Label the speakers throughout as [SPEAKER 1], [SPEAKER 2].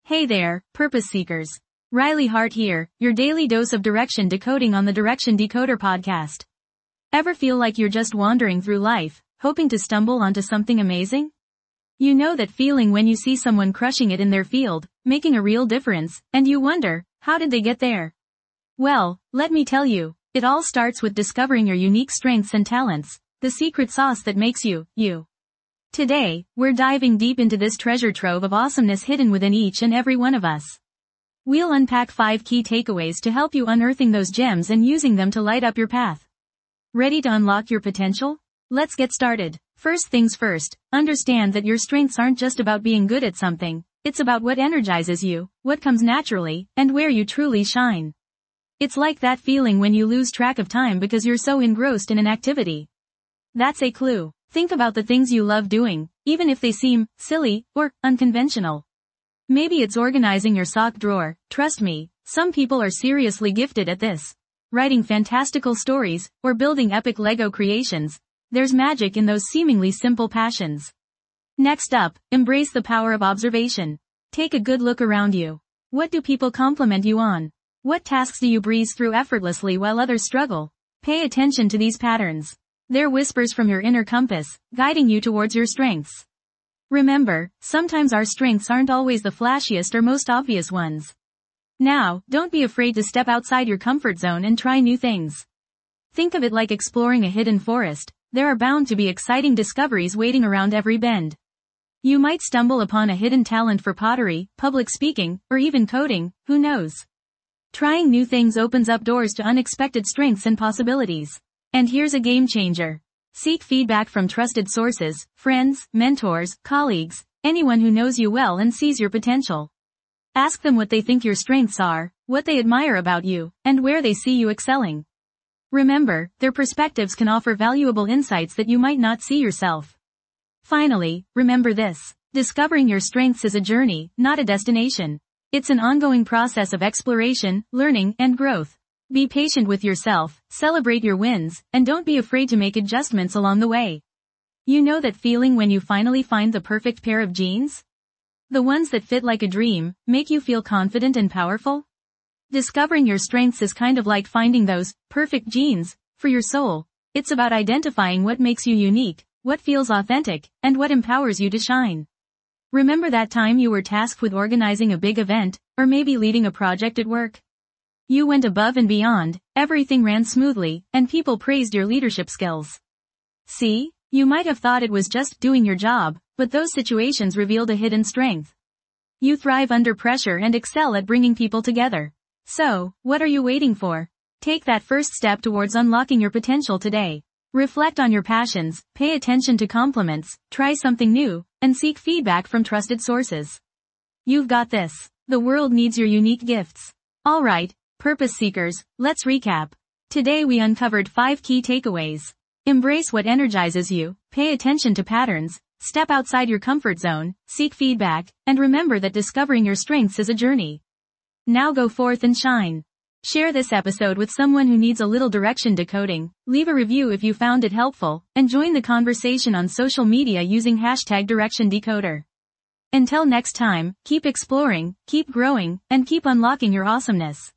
[SPEAKER 1] Hey there, purpose seekers. Riley Hart here, your daily dose of direction decoding on the Direction Decoder podcast. Ever feel like you're just wandering through life, hoping to stumble onto something amazing? You know that feeling when you see someone crushing it in their field, making a real difference, and you wonder, how did they get there? Well, let me tell you, it all starts with discovering your unique strengths and talents, the secret sauce that makes you, you. Today, we're diving deep into this treasure trove of awesomeness hidden within each and every one of us. We'll unpack 5 key takeaways to help you unearthing those gems and using them to light up your path. Ready to unlock your potential? Let's get started. First things first, understand that your strengths aren't just about being good at something, it's about what energizes you, what comes naturally, and where you truly shine. It's like that feeling when you lose track of time because you're so engrossed in an activity. That's a clue. Think about the things you love doing, even if they seem silly or unconventional. Maybe it's organizing your sock drawer. Trust me, some people are seriously gifted at this. Writing fantastical stories, or building epic Lego creations. There's magic in those seemingly simple passions. Next up, embrace the power of observation. Take a good look around you. What do people compliment you on? What tasks do you breeze through effortlessly while others struggle? Pay attention to these patterns. They're whispers from your inner compass, guiding you towards your strengths. Remember, sometimes our strengths aren't always the flashiest or most obvious ones. Now, don't be afraid to step outside your comfort zone and try new things. Think of it like exploring a hidden forest. There are bound to be exciting discoveries waiting around every bend. You might stumble upon a hidden talent for pottery, public speaking, or even coding, who knows? Trying new things opens up doors to unexpected strengths and possibilities. And here's a game changer. Seek feedback from trusted sources, friends, mentors, colleagues, anyone who knows you well and sees your potential. Ask them what they think your strengths are, what they admire about you, and where they see you excelling. Remember, their perspectives can offer valuable insights that you might not see yourself. Finally, remember this. Discovering your strengths is a journey, not a destination. It's an ongoing process of exploration, learning, and growth. Be patient with yourself, celebrate your wins, and don't be afraid to make adjustments along the way. You know that feeling when you finally find the perfect pair of jeans? The ones that fit like a dream, make you feel confident and powerful? Discovering your strengths is kind of like finding those perfect jeans for your soul. It's about identifying what makes you unique, what feels authentic, and what empowers you to shine. Remember that time you were tasked with organizing a big event, or maybe leading a project at work? You went above and beyond, everything ran smoothly, and people praised your leadership skills. See, you might have thought it was just doing your job, but those situations revealed a hidden strength. You thrive under pressure and excel at bringing people together. So, what are you waiting for? Take that first step towards unlocking your potential today. Reflect on your passions, pay attention to compliments, try something new, and seek feedback from trusted sources. You've got this. The world needs your unique gifts. Alright, purpose seekers, let's recap. Today we uncovered 5 key takeaways. Embrace what energizes you, pay attention to patterns, step outside your comfort zone, seek feedback, and remember that discovering your strengths is a journey. Now go forth and shine. Share this episode with someone who needs a little direction decoding, leave a review if you found it helpful, and join the conversation on social media using #DirectionDecoder. Until next time, keep exploring, keep growing, and keep unlocking your awesomeness.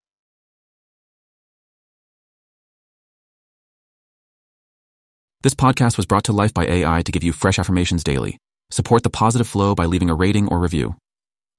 [SPEAKER 2] This podcast was brought to life by AI to give you fresh affirmations daily. Support the positive flow by leaving a rating or review.